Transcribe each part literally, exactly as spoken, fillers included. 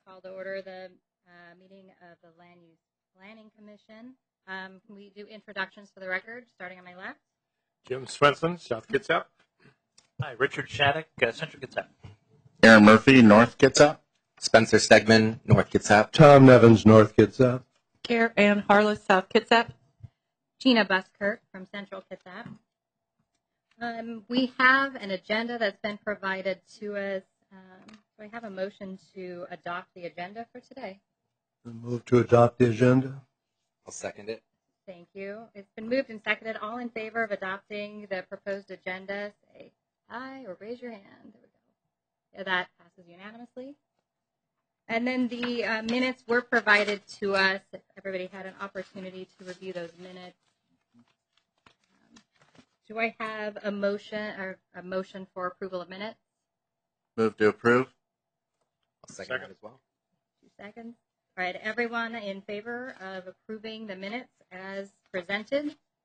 call to order the uh, meeting of the Land Use Planning Commission. Um, can we do introductions for the record, starting on my left? Jim Swenson, South Kitsap. Hi, Richard Shattuck, uh, Central Kitsap. Aaron Murphy, North Kitsap. Spencer Stegman, North Kitsap. Tom Nevins, North Kitsap. Care Ann Harless, South Kitsap. Gina Buskirk from Central Kitsap. Um, we have an agenda that's been provided to us. Um, so I have a motion to adopt the agenda for today. I move to adopt the agenda. I'll second it. Thank you. It's been moved and seconded. All in favor of adopting the proposed agenda, say aye or raise your hand. There we go. Yeah, that passes unanimously. And then the uh, minutes were provided to us. Everybody had an opportunity to review those minutes. Um, do I have a motion or a motion for approval of minutes? Move to approve. I'll second, Second. that as well. Two seconds. All right, everyone in favor of approving the minutes as presented?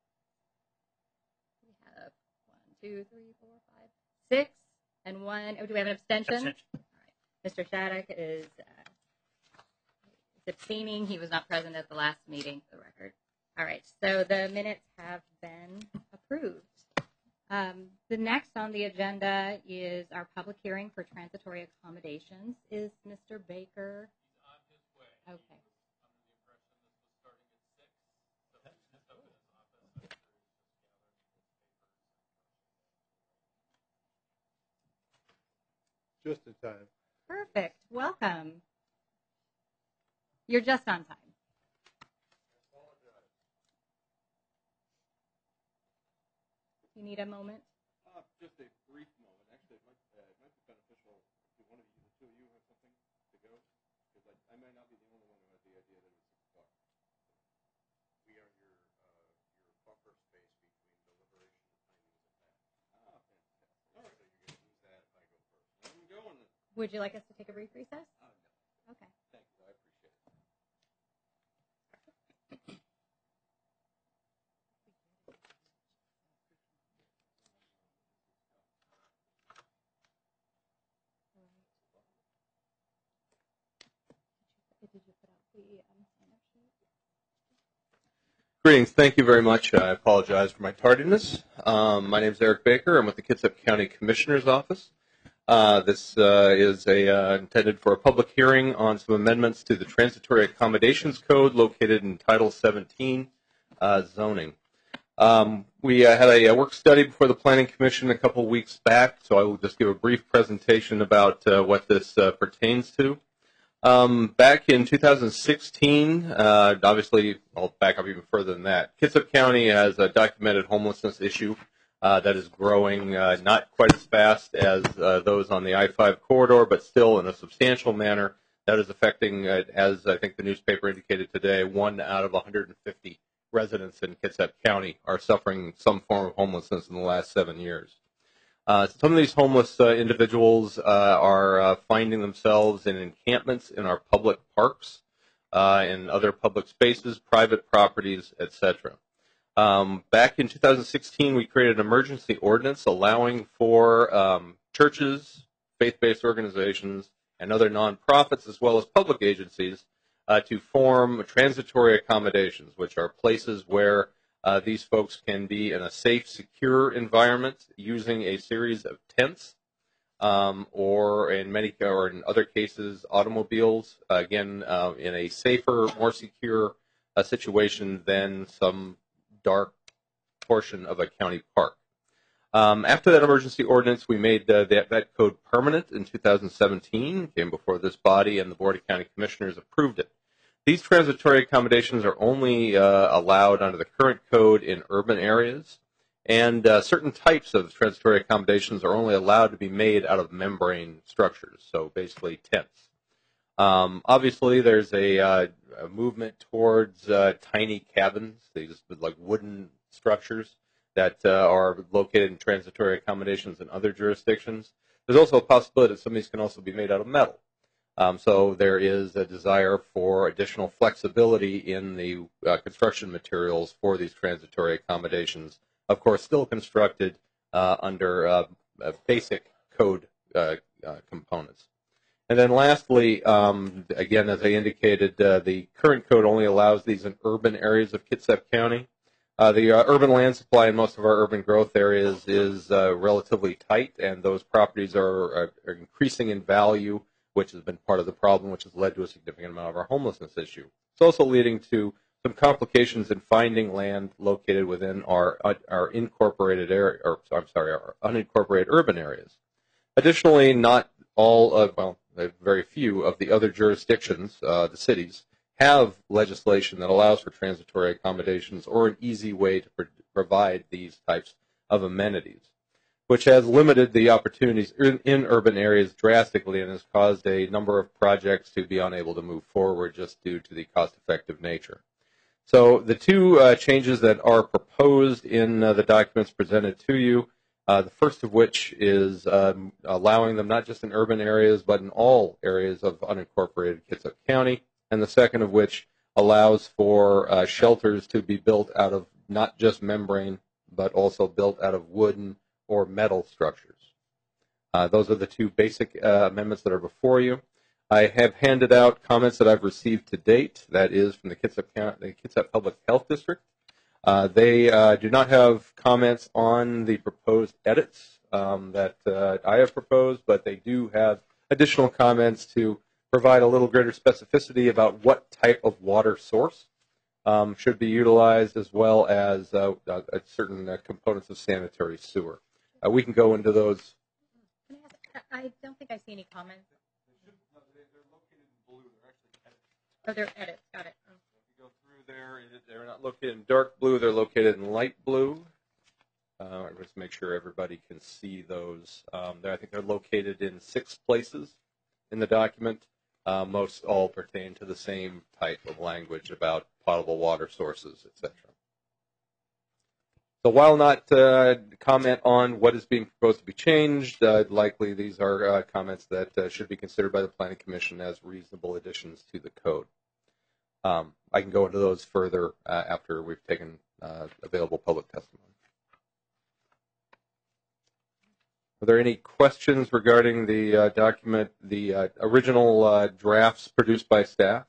We have one, two, three, four, five, six, and one. Oh, do we have an abstention? Abstention. All right. Mister Shattuck is, uh, is abstaining. He was not present at the last meeting, for the record. All right, so the minutes have been approved. Um, the next on the agenda is our public hearing for transitory accommodations. Is Mister Baker? Okay. Just in time. Perfect. Welcome. You're just on time. You need a moment? Uh, just a brief moment. Actually, it might, uh, it might be beneficial if one of you, the two of you, have something to go, because I, I might not be the only one who had the idea that it was six o'clock. We are your uh, your buffer space between deliberation and timing is at that. Ah, fantastic. All right. So you're going to lose that if I go first. I'm going. Would you like us to take a brief recess? Oh, no. Okay. Thank you. I appreciate it. Did you put out the um, sign-up sheet? Greetings. Thank you very much. I apologize for my tardiness. Um, my name is Eric Baker. I'm with the Kitsap County Commissioner's Office. Uh, this uh, is a, uh, intended for a public hearing on some amendments to the Transitory Accommodations Code located in Title seventeen, uh, zoning. Um, we uh, had a, a work study before the Planning Commission a couple weeks back, so I will just give a brief presentation about uh, what this uh, pertains to. Um, back in two thousand sixteen, uh, obviously, I'll back up even further than that. Kitsap County has a documented homelessness issue uh, that is growing uh, not quite as fast as uh, those on the I five corridor, but still in a substantial manner that is affecting, uh, as I think the newspaper indicated today, one out of one hundred fifty residents in Kitsap County are suffering some form of homelessness in the last seven years. Uh, some of these homeless uh, individuals uh, are uh, finding themselves in encampments in our public parks, uh, in other public spaces, private properties, et cetera. Um, back in two thousand sixteen, we created an emergency ordinance allowing for um, churches, faith-based organizations, and other nonprofits, as well as public agencies, uh, to form transitory accommodations, which are places where Uh, these folks can be in a safe, secure environment using a series of tents, um, or in many, or in other cases, automobiles. Uh, again, uh, in a safer, more secure uh, situation than some dark portion of a county park. Um, after that emergency ordinance, we made uh, that, that code permanent in two thousand seventeen. Came before this body, and the Board of County Commissioners approved it. These transitory accommodations are only uh, allowed under the current code in urban areas, and uh, certain types of transitory accommodations are only allowed to be made out of membrane structures, so basically tents. Um, obviously, there's a, uh, a movement towards uh, tiny cabins, these like wooden structures that uh, are located in transitory accommodations in other jurisdictions. There's also a possibility that some of these can also be made out of metal. Um, so there is a desire for additional flexibility in the uh, construction materials for these transitory accommodations. Of course, still constructed uh, under uh, uh, basic code uh, uh, components. And then lastly, um, again, as I indicated, uh, the current code only allows these in urban areas of Kitsap County. Uh, the uh, urban land supply in most of our urban growth areas is uh, relatively tight, and those properties are, are, are increasing in value, which has been part of the problem, which has led to a significant amount of our homelessness issue. It's also leading to some complications in finding land located within our uh, our incorporated area, or I'm sorry, our unincorporated urban areas. Additionally, not all of, well, very few of the other jurisdictions, uh, the cities, have legislation that allows for transitory accommodations or an easy way to pro- provide these types of amenities, which has limited the opportunities in, in urban areas drastically and has caused a number of projects to be unable to move forward just due to the cost-effective nature. So the two uh, changes that are proposed in uh, the documents presented to you, uh, the first of which is um, allowing them not just in urban areas but in all areas of unincorporated Kitsap County, and the second of which allows for uh, shelters to be built out of not just membrane but also built out of wooden or metal structures. Uh, those are the two basic uh, amendments that are before you. I have handed out comments that I've received to date. That is from the Kitsap, the Kitsap Public Health District. Uh, they uh, do not have comments on the proposed edits um, that uh, I have proposed, but they do have additional comments to provide a little greater specificity about what type of water source um, should be utilized, as well as uh, uh, certain uh, components of sanitary sewer. Uh, we can go into those. Can I ask, I don't think I see any comments. Oh, they're edits. Got it. Oh. If you go through there, they're not located in dark blue. They're located in light blue. Uh, just make sure everybody can see those. Um, I think they're located in six places in the document. Uh, most all pertain to the same type of language about potable water sources, et cetera. So while not uh, comment on what is being proposed to be changed, uh, likely these are uh, comments that uh, should be considered by the Planning Commission as reasonable additions to the code. Um, I can go into those further uh, after we've taken uh, available public testimony. Are there any questions regarding the uh, document, the uh, original uh, drafts produced by staff,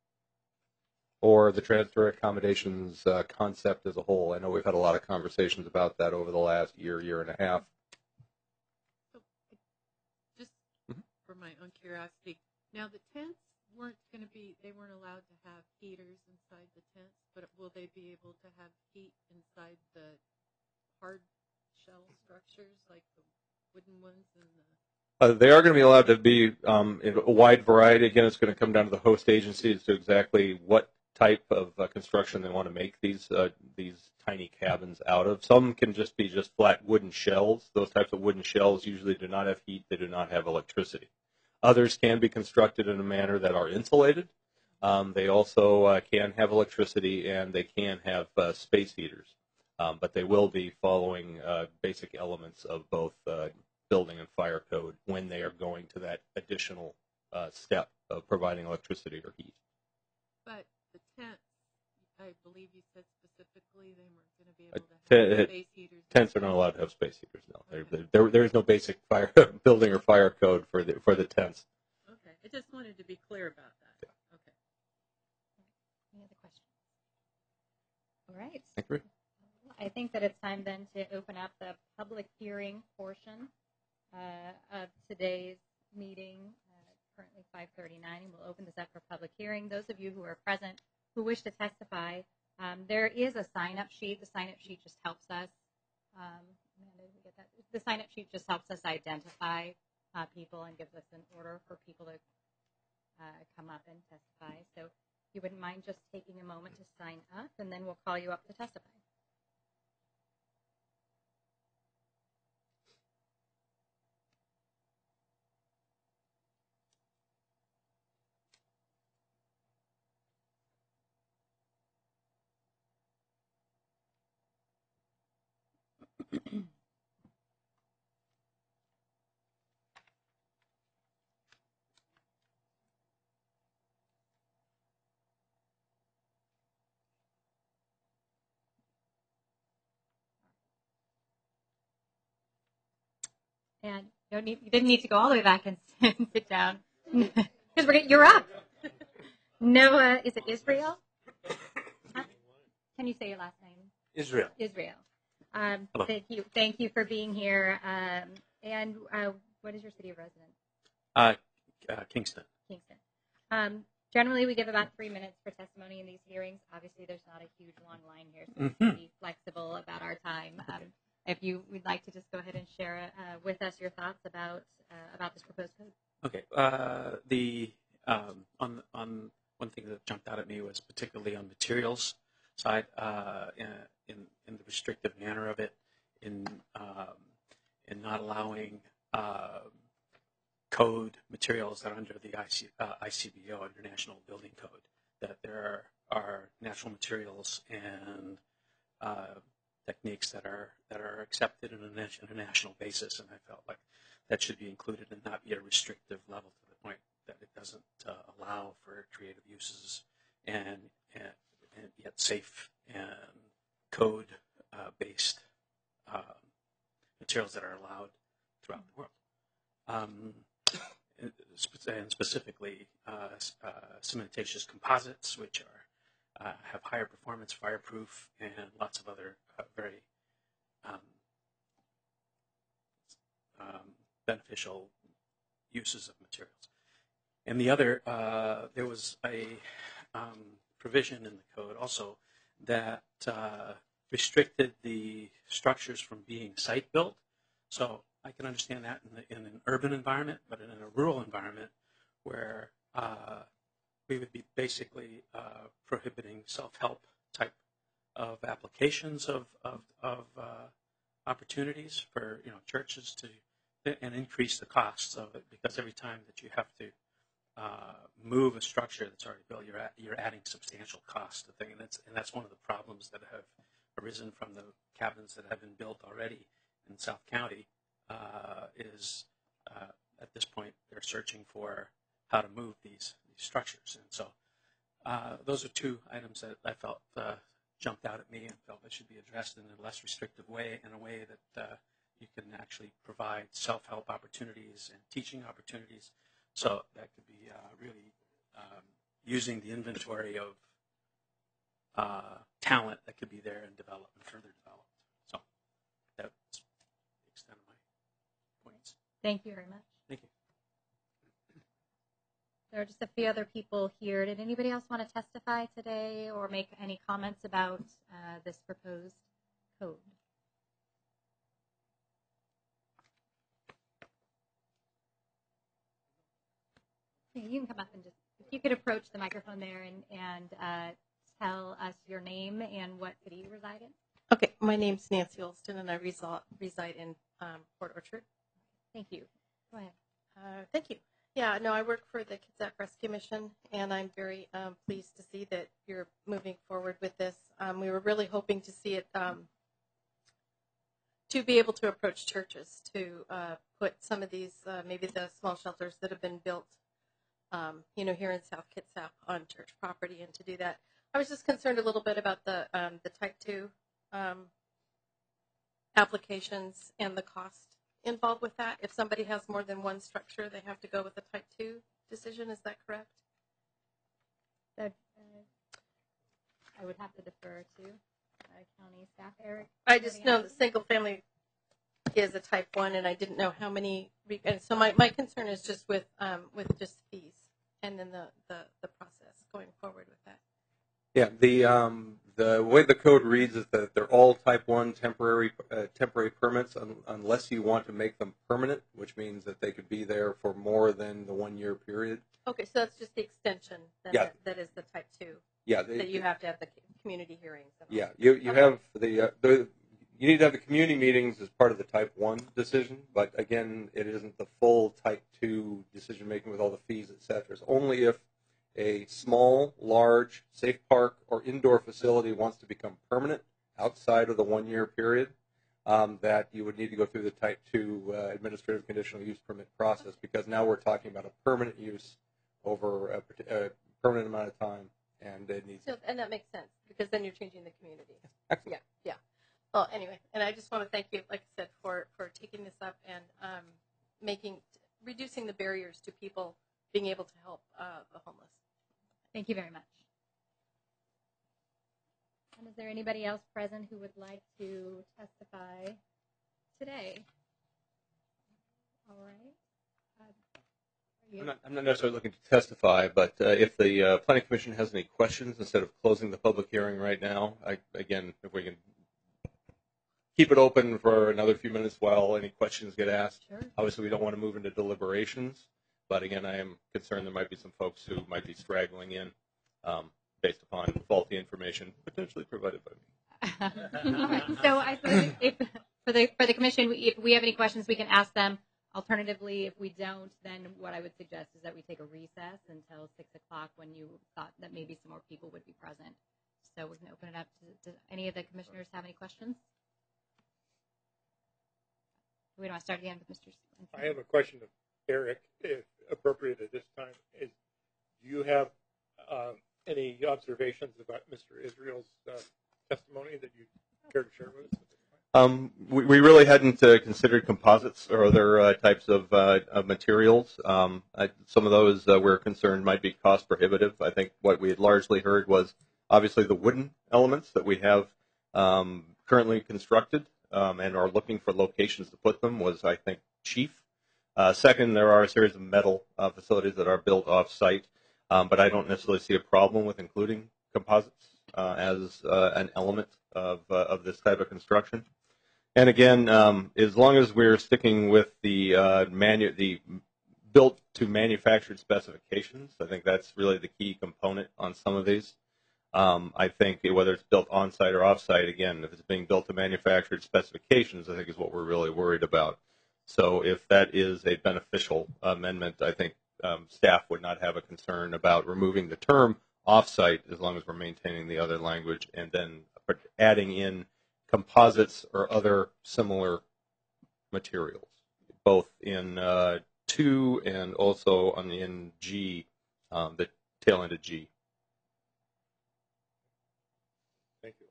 or the transitory accommodations uh, concept as a whole? I know we've had a lot of conversations about that over the last year, year and a half. Just for my own curiosity, now the tents weren't going to be, they weren't allowed to have heaters inside the tents, but will they be able to have heat inside the hard shell structures like the wooden ones and the... Uh, they are going to be allowed to be um, in a wide variety. Again, it's going to come down to the host agency as to exactly what type of uh, construction they want to make these uh, these tiny cabins out of. Some can just be just flat wooden shells. Those types of wooden shells usually do not have heat. They do not have electricity. Others can be constructed in a manner that are insulated. Um, they also uh, can have electricity, and they can have uh, space heaters. Um, but they will be following uh, basic elements of both uh, building and fire code when they are going to that additional uh, step of providing electricity or heat. But the tents, I believe you said specifically they weren't going to be Uh, able to have te- space heaters. Tents are not allowed to have space heaters. No, Okay. there, there, there is no basic fire building or fire code for the for the tents. Okay, I just wanted to be clear about that. Yeah. Okay. Any other questions? All right. Thank you. I think that it's time then to open up the public hearing portion uh, of today's meeting. Uh, currently five thirty-nine. We'll open this up for public hearing. Those of you who are present who wish to testify, um, there is a sign-up sheet. The sign-up sheet just helps us. Um, Amanda, did we get that? The sign-up sheet just helps us identify uh, people and gives us an order for people to uh, come up and testify. So if you wouldn't mind just taking a moment to sign up, and then we'll call you up to testify. And you, don't need, you didn't need to go all the way back and sit down. Because we're you're up. Noah, is it Israel? Huh? Can you say your last name? Israel. Israel. Um, Hello. thank you. Thank you for being here. Um, and uh, what is your city of residence? Uh, uh, Kingston. Kingston. Um, generally, we give about three minutes for testimony in these hearings. Obviously, there's not a huge long line here, so Mhm. we'll be flexible about our time. Um, if you would like to just go ahead and share uh, with us your thoughts about uh, about this proposed code. Okay. Uh, the um, on on one thing that jumped out at me was particularly on materials side, uh, in in the restrictive manner of it, in um, in not allowing uh, code materials that are under the I C, uh, I C B O, International Building Code, that there are, are natural materials and uh, techniques that are that are accepted on an international basis, and I felt like that should be included and not be a restrictive level to the point that it doesn't uh, allow for creative uses and, and, and yet safe and code uh, based uh, materials that are allowed throughout the world. Um, and spe- and specifically uh, s- uh, cementitious composites, which are uh, have higher performance, fireproof, and lots of other uh, very um, um, beneficial uses of materials. And the other, uh, there was a um, provision in the code also that uh, restricted the structures from being site built. So I can understand that in, the, in an urban environment, but in a rural environment where uh, we would be basically uh, prohibiting self-help type of applications of, of, of uh, opportunities for you know churches to and increase the costs of it, because every time that you have to uh, move a structure that's already built, you're at, you're adding substantial cost to the thing, and that's and that's one of the problems that have arisen from the cabins that have been built already in South County. Uh, is uh, at this point they're searching for how to move these, these structures, and so uh, those are two items that I felt uh, jumped out at me and felt that should be addressed in a less restrictive way, in a way that uh, you can actually provide self-help opportunities and teaching opportunities. So that could be uh, really um, using the inventory of uh, talent that could be there and develop and further develop. So that's the extent of my points. Thank you very much. Thank you. There are just a few other people here. Did anybody else want to testify today or make any comments about uh, this proposed code? You can come up and just, if you could approach the microphone there and, and uh, tell us your name and what city you reside in. Okay, my name's Nancy Olston, and I reside, reside in um, Port Orchard. Thank you. Go ahead. Uh, thank you. Yeah, no, I work for the Kitsap Rescue Mission, and I'm very um, pleased to see that you're moving forward with this. Um, we were really hoping to see it, um, to be able to approach churches, to uh, put some of these, uh, maybe the small shelters that have been built Um, you know, here in South Kitsap on church property, and to do that. I was just concerned a little bit about the um, the type two um, applications and the cost involved with that. If somebody has more than one structure, they have to go with the type two decision. Is that correct? That, uh, I would have to defer to uh, county staff. Eric? I just know Anybody that single family is a type one, and I didn't know how many. Re- and so my, my concern is just with um, with just fees, and then the, the, the process going forward with that. Yeah, the um, the way the code reads is that they're all type one temporary uh, temporary permits un- unless you want to make them permanent, which means that they could be there for more than the one year period. Okay, so that's just the extension. Then Yeah. that, that is the type two. Yeah, they, That you have to have the community hearings. And all. Yeah, you you Okay. have the uh, the you need to have the community meetings as part of the type one decision, but again, it isn't the full type two decision making with all the fees, et cetera. It's only if a small, large, safe park or indoor facility wants to become permanent outside of the one year period, um, that you would need to go through the type two uh, administrative conditional use permit process, because now we're talking about a permanent use over a, a permanent amount of time, and it needs. So, and that makes sense, because then you're changing the community. Excellent. Yeah, yeah. Well, anyway, and I just want to thank you, like I said, for, for taking this up and um, making reducing the barriers to people being able to help uh, the homeless. Thank you very much. And is there anybody else present who would like to testify today? All right. Uh, are you- I'm not, I'm not necessarily looking to testify, but uh, if the uh, Planning Commission has any questions, instead of closing the public hearing right now, I, again, if we can keep it open for another few minutes while any questions get asked. Sure. Obviously, we don't want to move into deliberations, but again, I am concerned there might be some folks who might be straggling in um, based upon faulty information potentially provided by me. All right. So I suppose if for the for the commission, if we have any questions, we can ask them. Alternatively, if we don't, then what I would suggest is that we take a recess until six o'clock when you thought that maybe some more people would be present. So we can open it up to, to any of the commissioners have any questions. We don't want to start again with Mister Swenson. I have a question of Eric, if appropriate at this time. Is do you have uh, any observations about Mister Israel's uh, testimony that you care to share with us? Um, we, we really hadn't uh, considered composites or other uh, types of, uh, of materials. Um, I, some of those uh, we're concerned might be cost prohibitive. I think what we had largely heard was obviously the wooden elements that we have um, currently constructed um, and are looking for locations to put them was, I think, chief. Uh, second, there are a series of metal uh, facilities that are built off-site, um, but I don't necessarily see a problem with including composites uh, as uh, an element of, uh, of this type of construction. And again, um, as long as we're sticking with the uh, manu- the built to manufactured specifications, I think that's really the key component on some of these. Um, I think whether it's built on-site or off-site, again, if it's being built to manufactured specifications, I think is what we're really worried about. So if that is a beneficial amendment, I think um, staff would not have a concern about removing the term off-site as long as we're maintaining the other language and then adding in composites or other similar materials, both in uh, two and also on the in G, um, the tail end of G. Thank you.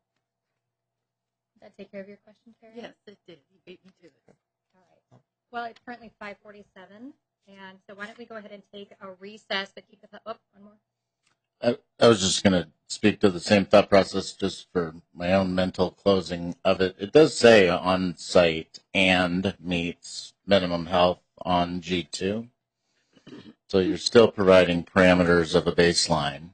Did that take care of your question, Terry? Yes, it did. You beat me to it. All right. Well, it's currently five forty-seven, and so why don't we go ahead and take a recess, but keep the th- oh, one more. I, I was just going to speak to the same thought process just for my own mental closing of it. It does say on site and meets minimum health on G two. So you're still providing parameters of a baseline.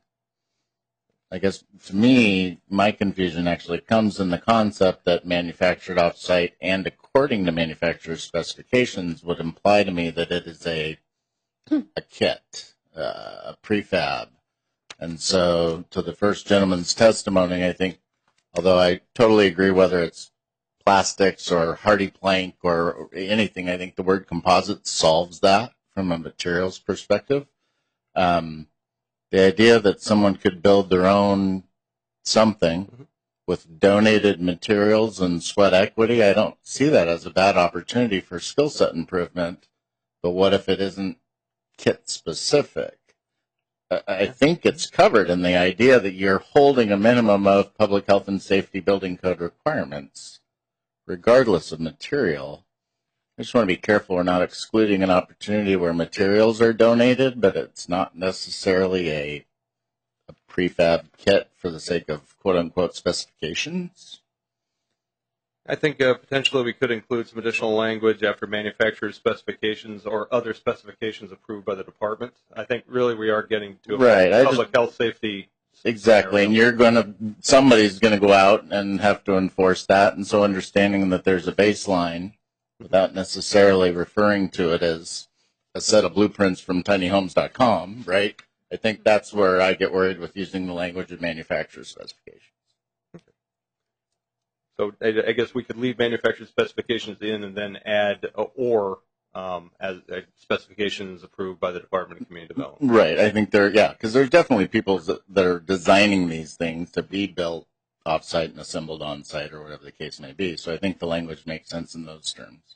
I guess to me, my confusion actually comes in the concept that manufactured off site and according to manufacturer's specifications would imply to me that it is a, a kit, uh, a prefab. And so, to the first gentleman's testimony, I think, although I totally agree whether it's plastics or hardy plank or anything, I think the word composite solves that from a materials perspective. Um, the idea that someone could build their own something mm-hmm. with donated materials and sweat equity, I don't see that as a bad opportunity for skill set improvement. But what if it isn't kit specific? I think it's covered in the idea that you're holding a minimum of public health and safety building code requirements, regardless of material. I just want to be careful we're not excluding an opportunity where materials are donated, but it's not necessarily a, a prefab kit for the sake of quote-unquote specifications. I think uh, potentially we could include some additional language after manufacturer's specifications or other specifications approved by the department. I think really we are getting to a right. public just, health safety. Exactly, scenario. And you're going to, somebody's going to go out and have to enforce that. And so understanding that there's a baseline without necessarily referring to it as a set of blueprints from tiny homes dot com, right? I think that's where I get worried with using the language of manufacturer's specifications. So I guess we could leave manufacturer specifications in and then add uh, or um, as uh, specifications approved by the Department of Community Development. Right. I think there, yeah, because there's definitely people that, that are designing these things to be built off-site and assembled on-site or whatever the case may be. So I think the language makes sense in those terms.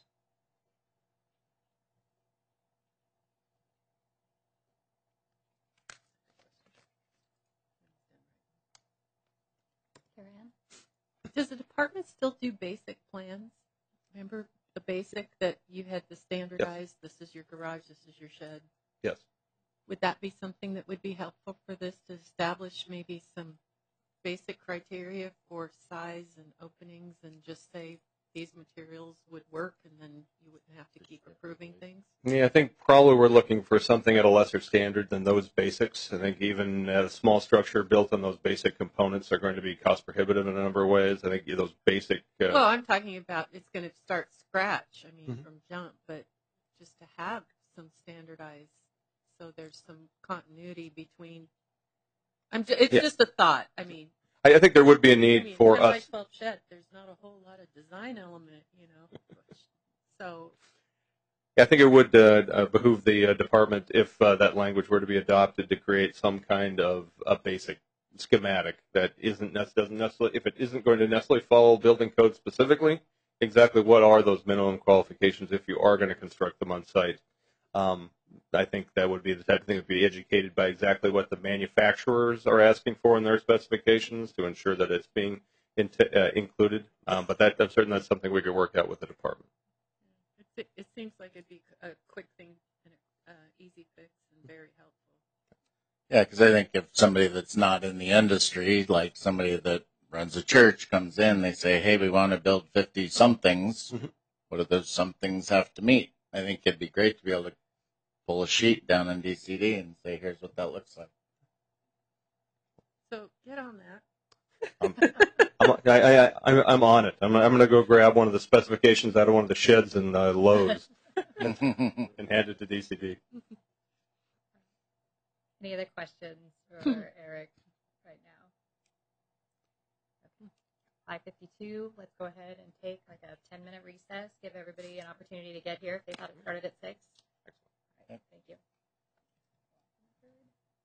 Does the department still do basic plans? Remember the basic that you had to standardize? Yes. This is your garage, this is your shed. Yes. would that be something that would be helpful for this to establish maybe some basic criteria for size and openings and just say these materials would work and then you wouldn't have to keep improving things? Yeah, I think probably we're looking for something at a lesser standard than those basics. I think even a small structure built on those basic components are going to be cost prohibitive in a number of ways. I think those basic. Uh, well, I'm talking about it's going to start scratch, I mean, Mhm. from jump, but just to have some standardized so there's some continuity between. I'm ju- it's Yeah. just a thought. I mean, I, I think there would be a need I mean, for ten by us. twelve shed, there's not a whole lot of design element, you know. So, Yeah, I think it would uh, uh, behoove the uh, department if uh, that language were to be adopted to create some kind of a basic schematic that isn't nec- doesn't necessarily if it isn't going to necessarily follow building code specifically. Exactly what are those minimum qualifications if you are going to construct them on site? Um, I think that would be the type of thing that would be educated by exactly what the manufacturers are asking for in their specifications to ensure that it's being in uh, included. Um, but that, I'm certain that's something we could work out with the department. it, it seems like it'd be a quick thing and an uh, easy fix and very helpful. Yeah, because I think if somebody that's not in the industry, like somebody that runs a church comes in, they say, hey, we want to build fifty somethings. Mhm. What do those somethings have to meet? I think it'd be great to be able to pull a sheet down in D C D and say, here's what that looks like. So get on that. Um, I'm, I, I, I'm, I'm on it. I'm, I'm going to go grab one of the specifications out of one of the sheds in uh, Lowe's and, and hand it to D C D. Any other questions for Eric right now? five fifty-two, let's go ahead and take like a ten minute recess, give everybody an opportunity to get here if they thought it started at six. All right, thank you.